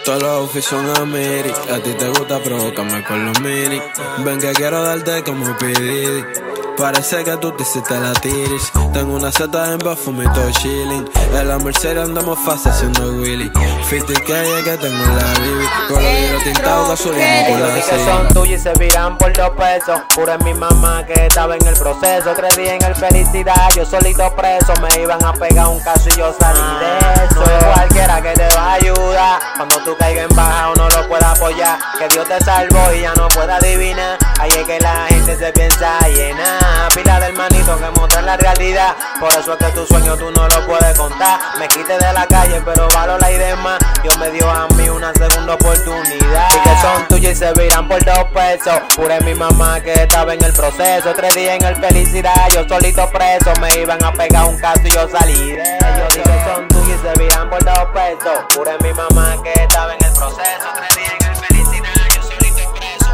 Todos los outfits son a Miri. A ti te gusta provocarme con los mini. Ven que quiero darte como P. Parece que tú te hiciste la tiris. Tengo una seta en perfume y todo chilling. En la Mercedes andamos fácil haciendo Willy. 50K es que tengo en la Bibi. Con los vidrios tintados gasolina por la que son tuyos y se viran por 2 pesos. Pura es mi mamá que estaba en el proceso. 3 días en el felicidad, yo solito preso. Me iban a pegar un caso y yo salí de eso. No es cualquiera que te va a ayudar. Cuando tú caigas en baja o no lo puedas apoyar. Que Dios te salvó y ya no pueda adivinar. Ahí es que la gente se piensa llenar. Pila del manito que muestra la realidad. Por eso es que tu sueño tú no lo puedes contar. Me quité de la calle pero valoro la idea más. Dios me dio a mí una segunda oportunidad. Y que son tuyos y se viran por 2 pesos. Pura es mi mamá que estaba en el proceso. 3 días en el felicidad, yo solito preso. Me iban a pegar un caso y yo salí de ellos. Y que son tuyos y se viran por 2 pesos. Pura es mi mamá que estaba en el proceso. 3 días en el felicidad, yo solito preso.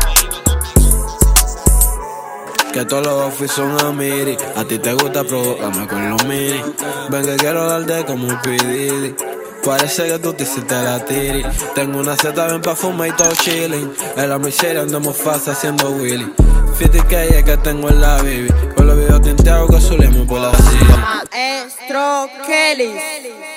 Que todos los outfits son a Miri. A ti te gusta provocarme con los mini. Ven que quiero darte como un P. Parece que tú te hiciste la tiri. Tengo una seta bien perfume y todo chilling. En la miseria andamos fácil haciendo Willy. 50K es que tengo en la Bibi. Con los videos tinteados que solemos por la city. Maestro Kelly.